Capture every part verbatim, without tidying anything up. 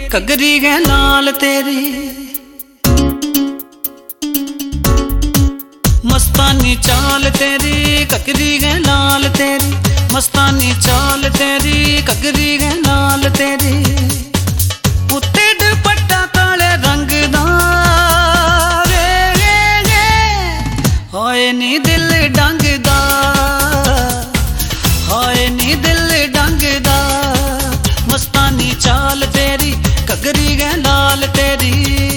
घगरी गै लाल तेरी। मस्तानी चाल तेरी घगरी गै लाल तेरी, मस्तानी चाल तेरी घगरी गै लाल तेरी। उत्ते दुपट्टा काले रंग दा हाय नी दिल डंगदा, हाय नी दिल डंगदा। मस्तानी चाल तेरी घगरी गै लाल तेरी।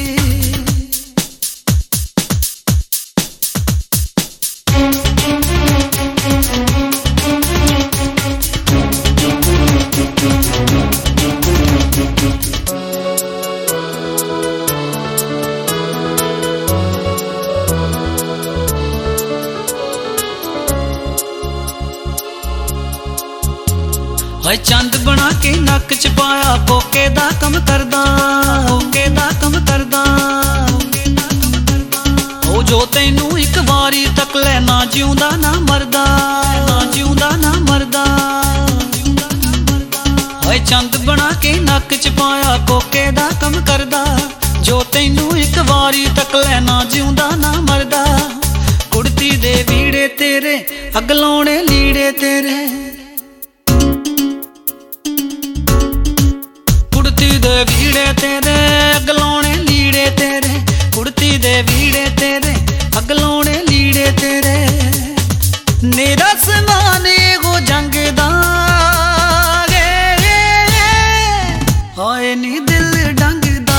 हाय चंद बना के नक च पाया कोके दा कम करदा, कोके दा कम करदा। ओ जो तैनू एक वारी तक ले ना जिउंदा ना मरदा, ना जिउंदा ना मरदा। हाय चंद बना के नक च पाया कोके दा कम करदा, जो तैनू एक वारी तक ले ना जिउंदा ना मरदा। कुड़ती दे वीड़े तेरे अगलाउणे लीड़े तेरे, दे वीड़े तेरे अगलाउणे लीड़े तेरे, कुड़ती दे वीड़े तेरे अगलाउणे लीड़े तेरे। नेरा समाने गो जंग दा हाय नी दिल डंगदा,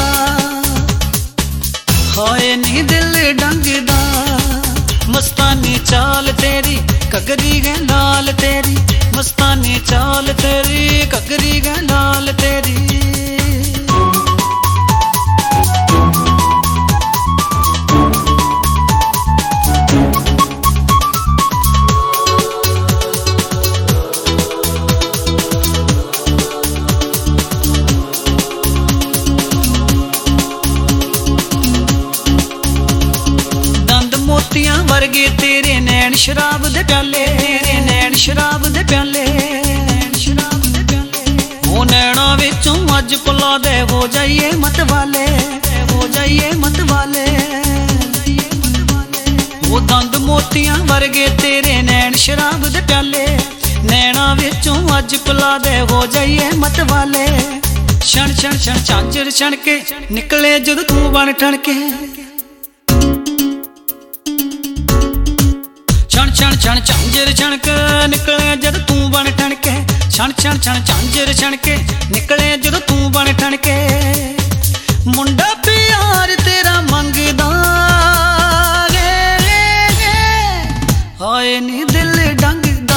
हाय नी दिल डंगदा। मस्तानी चाल तेरी घगरी गै लाल तेरी, मस्तानी चाल तेरी घगरी गै लाल तेरी। मोतियां वर्गे तेरे नैन शराब दे प्याले, तेरे नैन शराब दे प्याले, शराब दे प्याले। ओ नैना विचों अज पुला दे हो जाइए मत वाले, हो जाइए मत वाले। ओ दंद मोतियां वर्गे तेरे नैन शराब दे प्याले, नैना विचों अज पुला दे हो जाइए मत वाले। क्षण क्षण क्षण झांझर छण के निकले जद तू बन ठण के, क्षण क्षण झांझर छणक निकले जद तू बन ठण के। क्षण क्षण क्षण झांझर छणक निकले जद तू बन ठण के। मुंडा प्यार तेरा मंगदा हाय नी दिल डंगदा,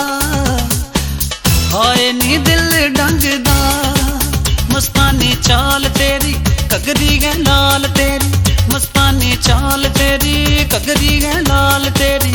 हाय नी दिल डंगदा। मस्तानी चाल तेरी घगरी गै लाल तेरी, मस्तानी चाल तेरी घगरी गै लाल तेरी।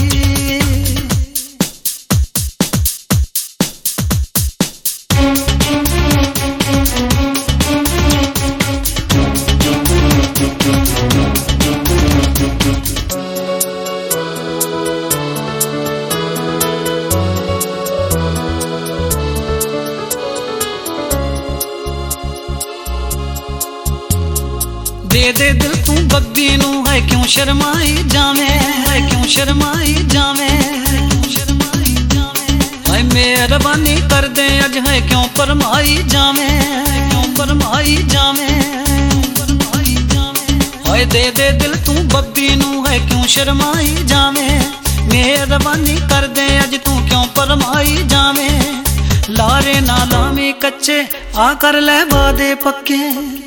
दे दे दिल तू बब्बी नू है क्यों शर्माई जावे, है क्यों शर्माई जावे, शर्माई जावे। हाय मेहरबानी कर दे अज है क्यों फरमाई जावे, क्यों फरमाई जावे, फरमाई जावे। हाय दे दे दिल तू बब्बी नू है क्यों शर्माई जावे, मेहरबानी कर दे अज तू क्यों फरमाई जावे। लारे ना लामी कच्चे आ कर ले वादे पक्के,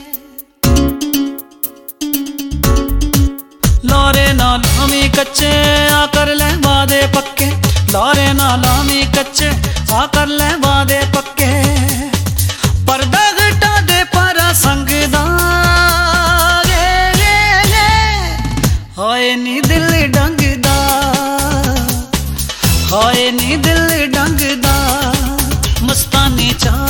लारे ना लामी कच्चे आ कर ले वादे पक्के, लारे ना लामी कच्चे आ कर ले वादे पक्के। पर्दा घटा दे पर संग दा हाय नी दिल डंगदा, हाय नी दिल डंगदा। मस्तानी चाल